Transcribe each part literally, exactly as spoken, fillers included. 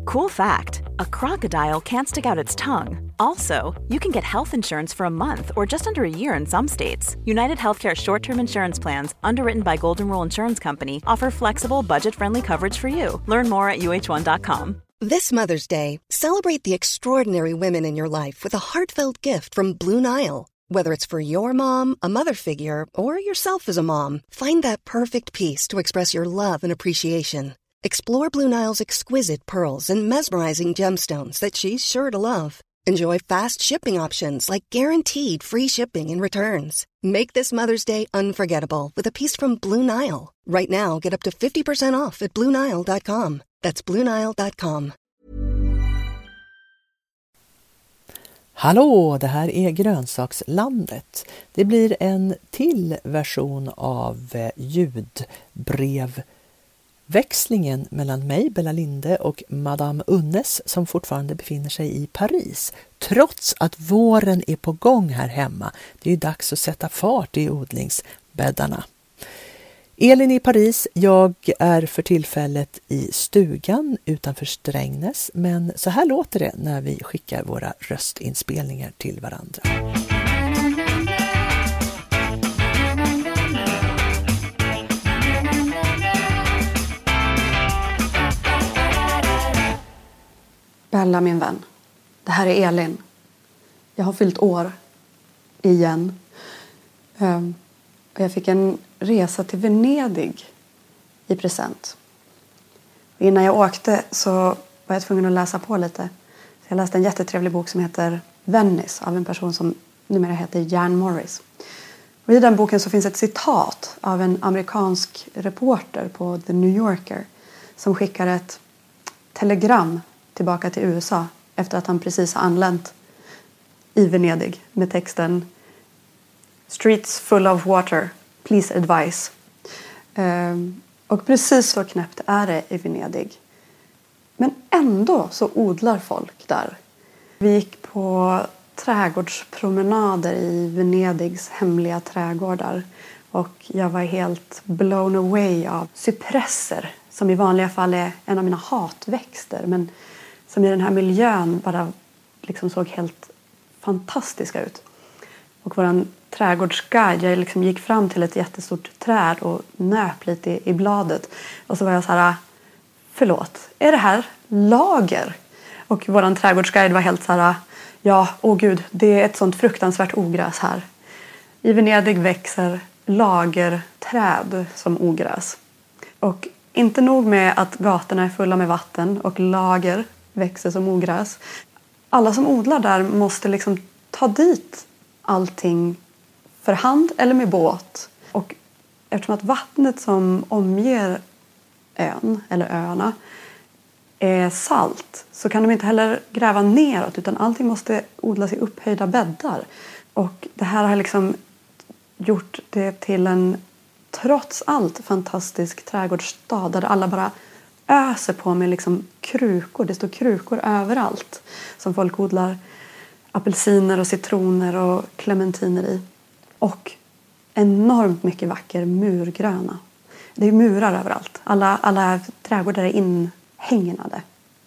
Cool fact, a crocodile can't stick out its tongue. Also, you can get health insurance for a month or just under a year in some states. United Healthcare short-term insurance plans, underwritten by Golden Rule Insurance Company, offer flexible, budget-friendly coverage for you. Learn more at U H one dot com. This Mother's Day, celebrate the extraordinary women in your life with a heartfelt gift from Blue Nile. Whether it's for your mom, a mother figure, or yourself as a mom, find that perfect piece to express your love and appreciation. Explore Blue Nile's exquisite pearls and mesmerizing gemstones that she's sure to love. Enjoy fast shipping options like guaranteed free shipping and returns. Make this Mother's Day unforgettable with a piece from Blue Nile. Right now, get up to fifty percent off at blue nile dot com. That's blue nile dot com. Hallå, det här är Grönsakslandet. Det blir en till version av ljudbrevväxlingen mellan mig, Bella Linde, och Madame Unnes som fortfarande befinner sig i Paris. Trots att våren är på gång här hemma. Det är ju dags att sätta fart i odlingsbäddarna. Elin i Paris, jag är för tillfället i stugan utanför Strängnäs, men så här låter det när vi skickar våra röstinspelningar till varandra. Bella, min vän. Det här är Elin. Jag har fyllt år igen. Um, och jag fick en resa till Venedig i present. Innan jag åkte så var jag tvungen att läsa på lite. Så jag läste en jättetrevlig bok som heter Venice av en person som numera heter Jan Morris. Och i den boken så finns ett citat av en amerikansk reporter på The New Yorker som skickar ett telegram tillbaka till U S A efter att han precis har anlänt i Venedig med texten Streets full of water, please advise. Um, och precis så knäppt är det i Venedig. Men ändå så odlar folk där. Vi gick på trädgårdspromenader i Venedigs hemliga trädgårdar. Och jag var helt blown away av cypresser som i vanliga fall är en av mina hatväxter. Men som i den här miljön bara liksom såg helt fantastiska ut. Och våran trädgårdsguide, jag liksom gick fram till ett jättestort träd och nöp lite i, i bladet. Och så var jag så här, förlåt, är det här lager? Och våran trädgårdsguide var helt så här, ja, åh gud, det är ett sånt fruktansvärt ogräs här. I Venedig växer lagerträd som ogräs. Och inte nog med att gatorna är fulla med vatten och lager växer som ogräs. Alla som odlar där måste liksom ta dit allting för hand eller med båt. Och eftersom att vattnet som omger ön eller öarna är salt så kan de inte heller gräva neråt utan allting måste odlas i upphöjda bäddar. Och det här har liksom gjort det till en trots allt fantastisk trädgårdsstad där alla bara öser på med liksom krukor. Det står krukor överallt som folk odlar apelsiner och citroner och clementiner i. Och enormt mycket vacker murgröna. Det är murar överallt. Alla, alla trädgårdar är inhägnade.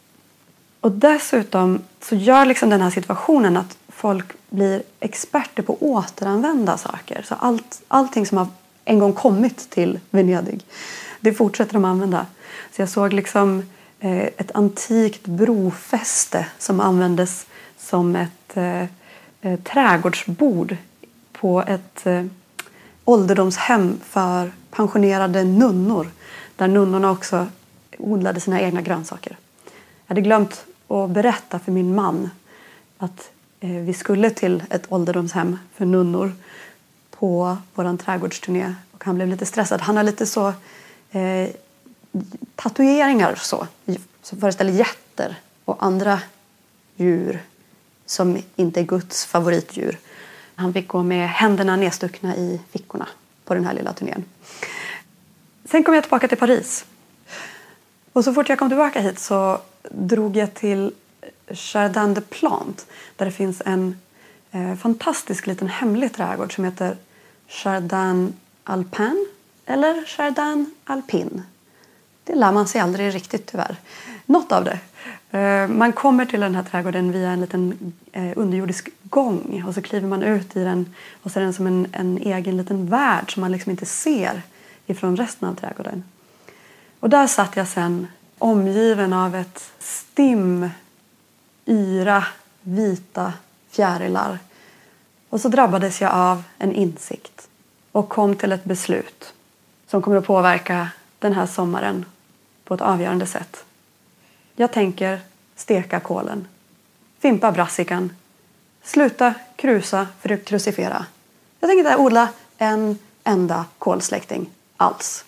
Och dessutom så gör liksom den här situationen att folk blir experter på att återanvända saker. Så allt, allting som har en gång kommit till Venedig, det fortsätter de använda. Så jag såg liksom eh, ett antikt brofäste som användes som ett eh, eh, trädgårdsbord på ett eh, ålderdomshem för pensionerade nunnor. Där nunnorna också odlade sina egna grönsaker. Jag hade glömt att berätta för min man att eh, vi skulle till ett ålderdomshem för nunnor på våran trädgårdsturné. Och han blev lite stressad. Han har lite så eh, tatueringar så, som föreställer getter och andra djur som inte är Guds favoritdjur. Han fick gå med händerna nedstuckna i fickorna på den här lilla turnén. Sen kom jag tillbaka till Paris. Och så fort jag kom tillbaka hit så drog jag till Jardin des Plantes. Där det finns en eh, fantastisk liten hemlig trädgård som heter Jardin Alpin eller Jardin Alpin. Det lär man sig aldrig riktigt tyvärr. Något av det. Man kommer till den här trädgården via en liten underjordisk gång och så kliver man ut i den och så är den som en, en egen liten värld som man liksom inte ser ifrån resten av trädgården. Och där satt jag sen omgiven av ett stim yra vita fjärilar. Och så drabbades jag av en insikt och kom till ett beslut som kommer att påverka den här sommaren på ett avgörande sätt. Jag tänker steka kålen, fimpa brassikan, sluta krusa för att krucifera. Jag tänker inte odla en enda kålsläkting alls.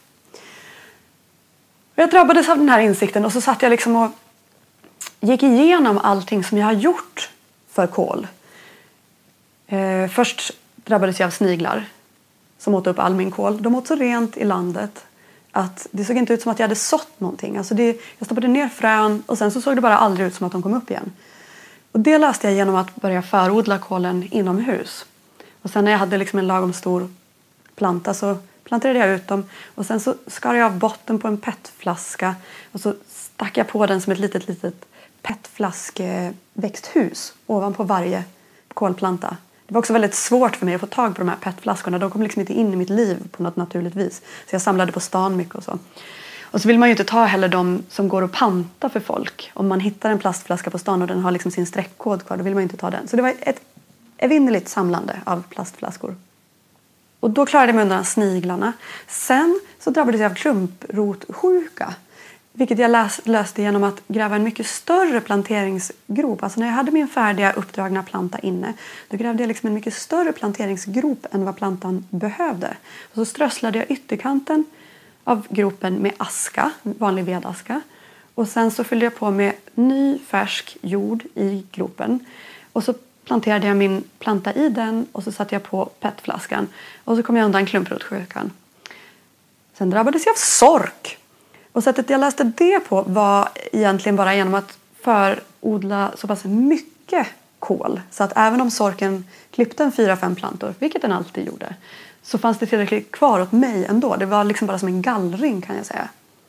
Jag drabbades av den här insikten och så satt jag liksom och gick igenom allting som jag har gjort för kål. Eh, först drabbades jag av sniglar som åt upp all min kål. De åt så rent i landet att det såg inte ut som att jag hade sått någonting. Alltså det, jag stoppade ner frön och sen så såg det bara aldrig ut som att de kom upp igen. Och det löste jag genom att börja förodla kålen inomhus. Och sen när jag hade liksom en lagom stor planta så planterade jag ut dem. Och sen så skar jag av botten på en petflaska och så stack jag på den som ett litet, litet petflaskeväxthus ovanpå varje kålplanta. Det var också väldigt svårt för mig att få tag på de här petflaskorna. De kom liksom inte in i mitt liv på något naturligt vis. Så jag samlade på stan mycket och så. Och så vill man ju inte ta heller de som går att panta för folk. Om man hittar en plastflaska på stan och den har liksom sin streckkod kvar, då vill man inte ta den. Så det var ett evinnerligt samlande av plastflaskor. Och då klarade jag mig undan sniglarna. Sen så drabbades jag av klumprotsjuka. Vilket jag läs, löste genom att gräva en mycket större planteringsgrop. Alltså när jag hade min färdiga uppdragna planta inne. Då grävde jag liksom en mycket större planteringsgrop än vad plantan behövde. Och så strösslade jag ytterkanten av gropen med aska. Vanlig vedaska. Och sen så fyllde jag på med ny färsk jord i gropen. Och så planterade jag min planta i den. Och så satte jag på petflaskan. Och så kom jag undan klumprotsjukan. Sen drabbades jag av sork. Och sättet jag läste det på var egentligen bara genom att förodla så pass mycket kål. Så att även om sorken klippte en fyra, fem plantor, vilket den alltid gjorde, så fanns det tillräckligt kvar åt mig ändå. Det var liksom bara som en gallring kan jag säga.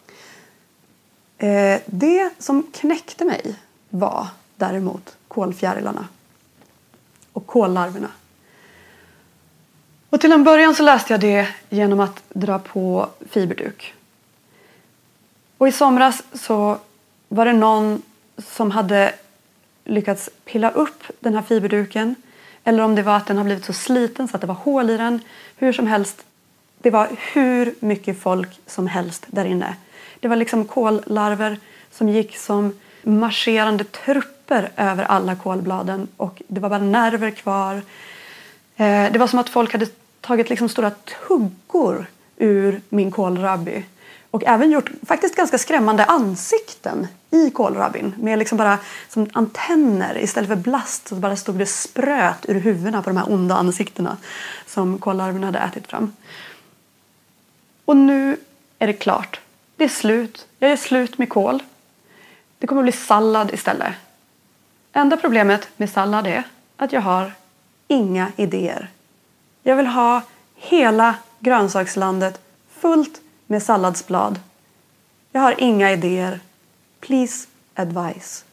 Eh, det som knäckte mig var däremot kålfjärilarna och kållarverna. Och till en början så läste jag det genom att dra på fiberduk. Och i somras så var det någon som hade lyckats pilla upp den här fiberduken. Eller om det var att den har blivit så sliten så att det var hål i den. Hur som helst, det var hur mycket folk som helst där inne. Det var liksom kållarver som gick som marscherande trupper över alla kålbladen. Och det var bara nerver kvar. Det var som att folk hade tagit liksom stora tuggor ur min kålrabbi. Och även gjort faktiskt ganska skrämmande ansikten i kålrabbin. Med liksom bara som antenner istället för blast. Så bara stod det spröt ur huvudena på de här onda ansiktena. Som kållarverna hade ätit fram. Och nu är det klart. Det är slut. Jag är slut med kål. Det kommer att bli sallad istället. Enda problemet med sallad är att jag har inga idéer. Jag vill ha hela grönsakslandet fullt med salladsblad. Jag har inga idéer. Please advise.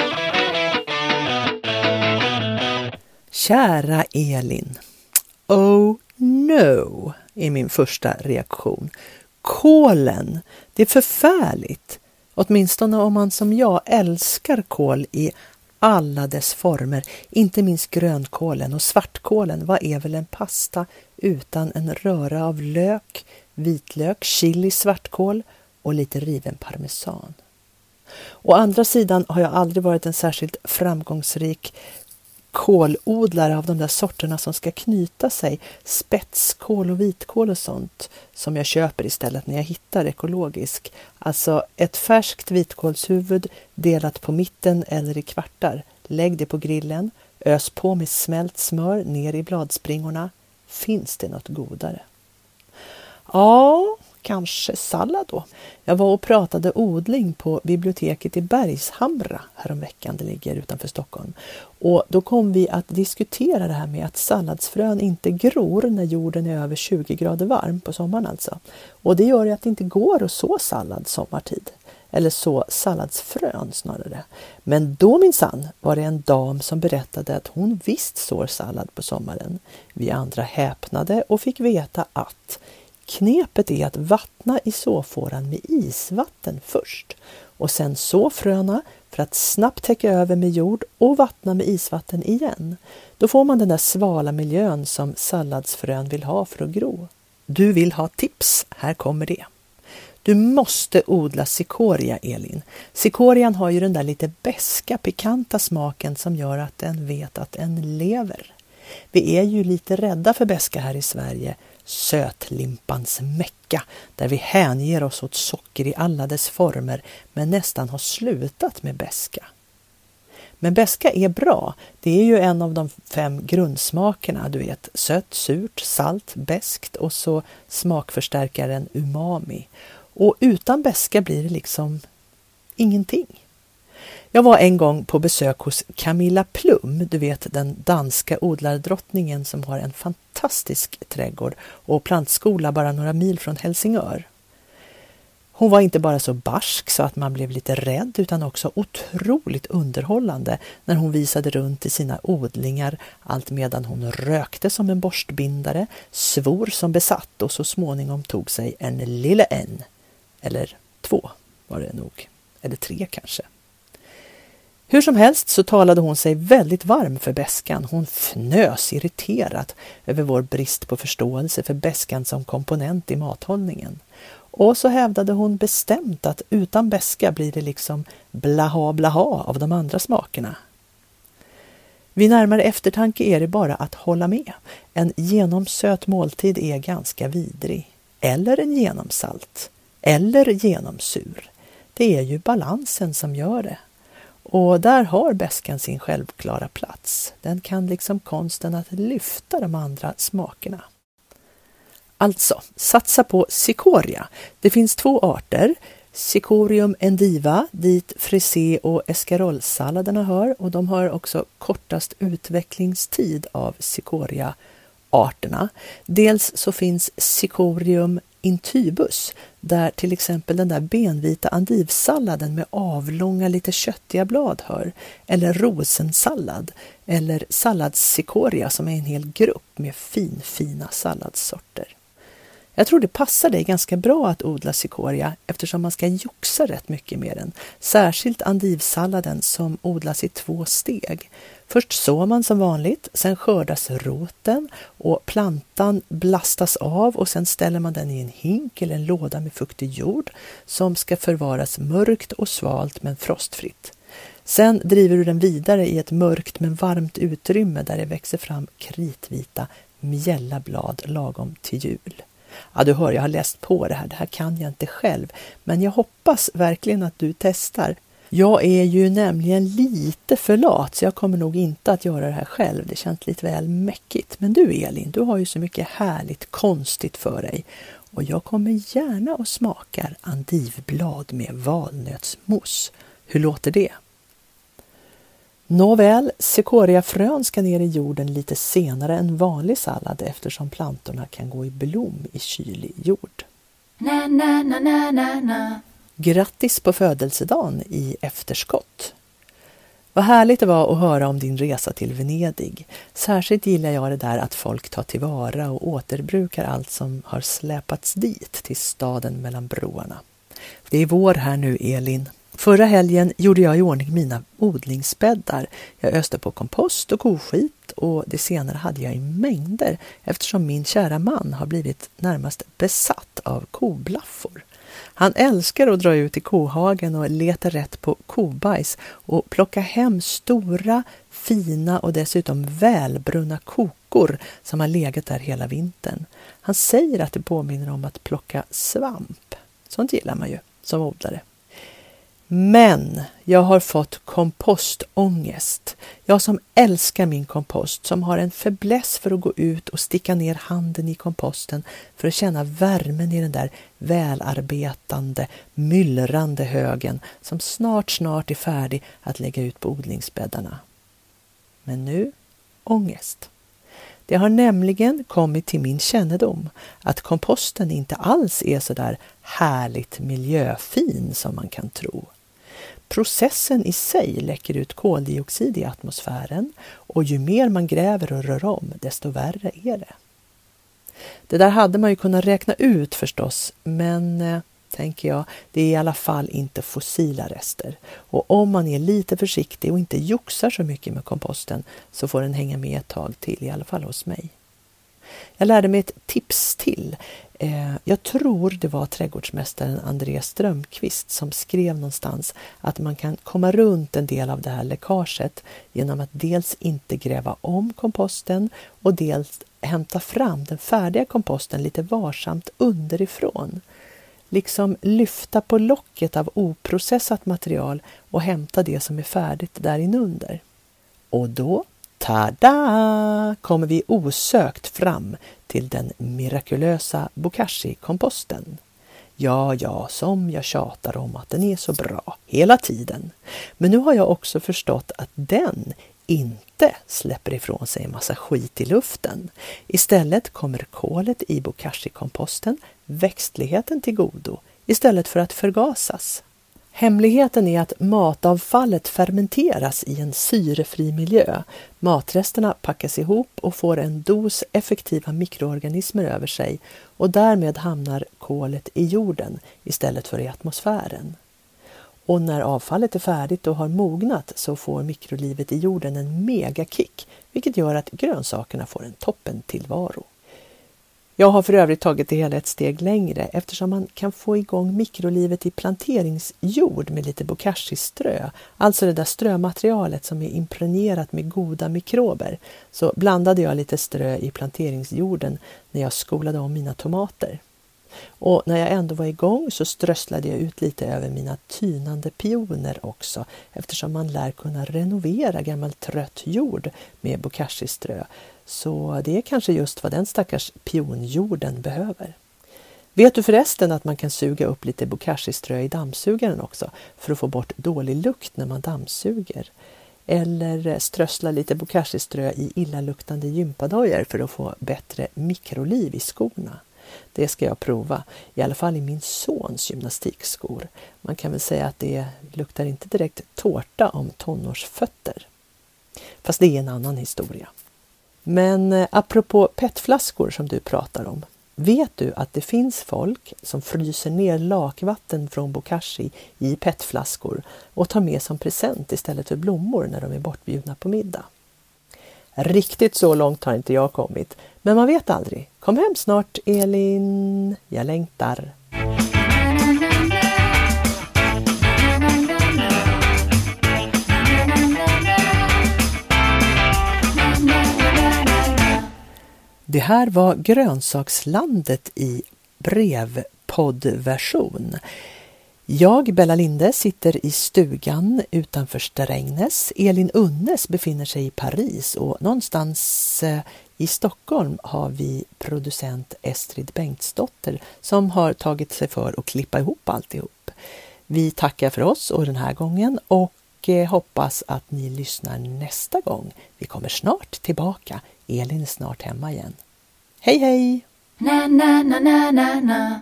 Kära Elin. Oh no, är min första reaktion. Kålen, det är förfärligt. Åtminstone om man som jag älskar kål i alla dess former. Inte minst grönkålen och svartkålen. Vad är väl en pasta utan en röra av lök, vitlök, chili, svartkål och lite riven parmesan. Å andra sidan har jag aldrig varit en särskilt framgångsrik kålodlare av de där sorterna som ska knyta sig, spetskål och vitkål och sånt som jag köper istället när jag hittar ekologisk. Alltså ett färskt vitkålshuvud delat på mitten eller i kvartar. Lägg det på grillen, ös på med smält smör ner i bladspringorna. Finns det något godare? Ja, kanske sallad då. Jag var och pratade odling på biblioteket i Bergshamra häromveckan, det ligger utanför Stockholm. Och då kom vi att diskutera det här med att salladsfrön inte gror när jorden är över tjugo grader varm på sommaren alltså. Och det gör att det inte går att så sallad sommartid. eller så salladsfrön snarare. Men då minsann var det en dam som berättade att hon visst sår sallad på sommaren. Vi andra häpnade och fick veta att knepet är att vattna i såfåran med isvatten först och sen så fröna för att snabbt täcka över med jord och vattna med isvatten igen. Då får man den där svala miljön som salladsfrön vill ha för att gro. Du vill ha tips, här kommer det. Du måste odla cikoria, Elin. Cikorian har ju den där lite beska, pikanta smaken som gör att den vet att den lever. Vi är ju lite rädda för beska här i Sverige, sötlimpans mecka, där vi hänger oss åt socker i alla dess former men nästan har slutat med beska. Men beska är bra. Det är ju en av de fem grundsmakerna, du vet, sött, surt, salt, beskt och så smakförstärkaren umami. Och utan beska blir det liksom ingenting. Jag var en gång på besök hos Camilla Plum, du vet den danska odlardrottningen som har en fantastisk trädgård och plantskola bara några mil från Helsingör. Hon var inte bara så barsk så att man blev lite rädd utan också otroligt underhållande när hon visade runt i sina odlingar allt medan hon rökte som en borstbindare, svor som besatt och så småningom tog sig en lille en. Eller två var det nog, eller tre kanske. Hur som helst så talade hon sig väldigt varm för beskan. Hon fnös irriterat över vår brist på förståelse för beskan som komponent i mathållningen. Och så hävdade hon bestämt att utan beska blir det liksom blaha blaha av de andra smakerna. Vid närmare eftertanke är det bara att hålla med. En genomsöt måltid är ganska vidrig. Eller en genomsalt. Eller genomsur. Det är ju balansen som gör det. Och där har beskan sin självklara plats. Den kan liksom konsten att lyfta de andra smakerna. Alltså, satsa på cikoria. Det finns två arter. Cicorium endiva, dit frisé och escarolsalladerna hör. Och de har också kortast utvecklingstid av cikoria-arterna. Dels så finns Cicorium intybus, där till exempel den där benvita andivsalladen med avlånga lite köttiga blad hör, eller rosensallad, eller salladscikoria som är en hel grupp med finfina salladssorter. Jag tror det passar dig ganska bra att odla cikoria eftersom man ska joxa rätt mycket med den. Särskilt andivsalladen som odlas i två steg. Först sår man som vanligt, sen skördas roten och plantan blastas av och sen ställer man den i en hink eller en låda med fuktig jord som ska förvaras mörkt och svalt men frostfritt. Sen driver du den vidare i ett mörkt men varmt utrymme där det växer fram kritvita mjällablad lagom till jul. Ja, du hör, jag har läst på det här. Det här kan jag inte själv. Men jag hoppas verkligen att du testar. Jag är ju nämligen lite för lat så jag kommer nog inte att göra det här själv. Det känns lite väl mäckigt. Men du Elin, du har ju så mycket härligt konstigt för dig. Och jag kommer gärna och smakar andivblad med valnötsmos. Hur låter det? Nåväl, cikoriafrön ska ner i jorden lite senare än vanlig sallad eftersom plantorna kan gå i blom i kylig jord. Na, na, na, na, na, na. Grattis på födelsedagen i efterskott. Vad härligt det var att höra om din resa till Venedig. Särskilt gillar jag det där att folk tar tillvara och återbrukar allt som har släpats dit till staden mellan broarna. Det är vår här nu, Elin. Förra helgen gjorde jag i ordning mina odlingsbäddar. Jag öste på kompost och koskit och det senare hade jag i mängder eftersom min kära man har blivit närmast besatt av koblaffor. Han älskar att dra ut i kohagen och leta rätt på kobajs och plocka hem stora, fina och dessutom välbrunna kokor som har legat där hela vintern. Han säger att det påminner om att plocka svamp. Sånt gillar man ju som odlare. Men jag har fått kompostångest. Jag som älskar min kompost, som har en fäbless för att gå ut och sticka ner handen i komposten för att känna värmen i den där välarbetande, myllrande högen som snart, snart är färdig att lägga ut på odlingsbäddarna. Men nu, ångest. Det har nämligen kommit till min kännedom att komposten inte alls är så där härligt miljöfin som man kan tro. Processen i sig läcker ut koldioxid i atmosfären och ju mer man gräver och rör om, desto värre är det. Det där hade man ju kunnat räkna ut förstås, men eh, tänker jag, det är i alla fall inte fossila rester. Och om man är lite försiktig och inte joxar så mycket med komposten så får den hänga med ett tag till, i alla fall hos mig. Jag lärde mig ett tips till. Eh, jag tror det var trädgårdsmästaren Andreas Strömqvist som skrev någonstans att man kan komma runt en del av det här läckaget genom att dels inte gräva om komposten och dels hämta fram den färdiga komposten lite varsamt underifrån. Liksom lyfta på locket av oprocessat material och hämta det som är färdigt där inunder. Och då, tada, kommer vi osökt fram till den mirakulösa bokashi-komposten. Ja, ja, som jag tjatar om att den är så bra hela tiden. Men nu har jag också förstått att den inte släpper ifrån sig en massa skit i luften. Istället kommer kolet i bokashi-komposten växtligheten till godo istället för att förgasas. Hemligheten är att matavfallet fermenteras i en syrefri miljö. Matresterna packas ihop och får en dos effektiva mikroorganismer över sig och därmed hamnar kolet i jorden istället för i atmosfären. Och när avfallet är färdigt och har mognat så får mikrolivet i jorden en megakick, vilket gör att grönsakerna får en toppen tillvaro. Jag har för övrigt tagit det hela ett steg längre eftersom man kan få igång mikrolivet i planteringsjord med lite bokashi-strö, alltså det där strömaterialet som är impregnerat med goda mikrober. Så blandade jag lite strö i planteringsjorden när jag skolade om mina tomater. Och när jag ändå var igång så strösslade jag ut lite över mina tynande pioner också eftersom man lär kunna renovera gammal trött jord med bokashi-strö. Så det är kanske just vad den stackars pionjorden behöver. Vet du förresten att man kan suga upp lite bokashi-strö i dammsugaren också för att få bort dålig lukt när man dammsuger? Eller strössla lite bokashi-strö i illaluktande gympadojor för att få bättre mikroliv i skorna? Det ska jag prova, i alla fall i min sons gymnastikskor. Man kan väl säga att det luktar inte direkt tårta om tonårsfötter. Fast det är en annan historia. Men apropå petflaskor som du pratar om. Vet du att det finns folk som fryser ner lakvatten från bokashi i petflaskor och tar med som present istället för blommor när de är bortbjudna på middag? Riktigt så långt har inte jag kommit, men man vet aldrig. Kom hem snart, Elin. Jag längtar. Det här var Grönsakslandet i brevpoddversion. Jag, Bella Linde, sitter i stugan utanför Strängnäs. Elin Unnes befinner sig i Paris och någonstans eh, i Stockholm har vi producent Estrid Bengtsdotter som har tagit sig för att klippa ihop alltihop. Vi tackar för oss och den här gången och eh, hoppas att ni lyssnar nästa gång. Vi kommer snart tillbaka. Elin är snart hemma igen. Hej hej! Na, na, na, na, na, na.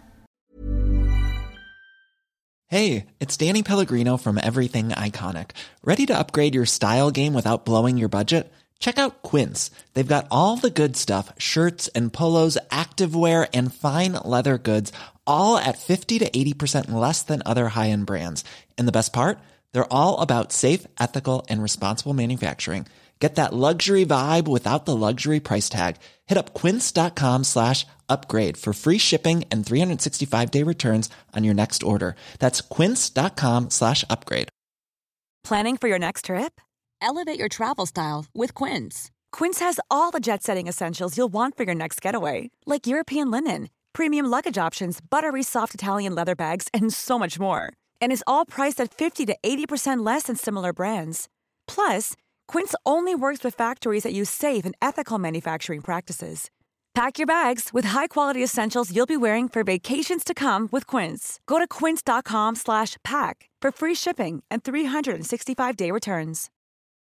Hey, it's Danny Pellegrino from Everything Iconic. Ready to upgrade your style game without blowing your budget? Check out Quince. They've got all the good stuff, shirts and polos, activewear and fine leather goods, all at fifty to eighty percent less than other high-end brands. And the best part? They're all about safe, ethical and responsible manufacturing. Get that luxury vibe without the luxury price tag. Hit up quince.com slash upgrade for free shipping and three sixty-five day returns on your next order. That's quince.com slash upgrade. Planning for your next trip? Elevate your travel style with Quince. Quince has all the jet-setting essentials you'll want for your next getaway, like European linen, premium luggage options, buttery soft Italian leather bags, and so much more. And is all priced at fifty to eighty percent less than similar brands. Plus, Quince only works with factories that use safe and ethical manufacturing practices. Pack your bags with high-quality essentials you'll be wearing for vacations to come with Quince. Go to quince.com slash pack for free shipping and three sixty-five day returns.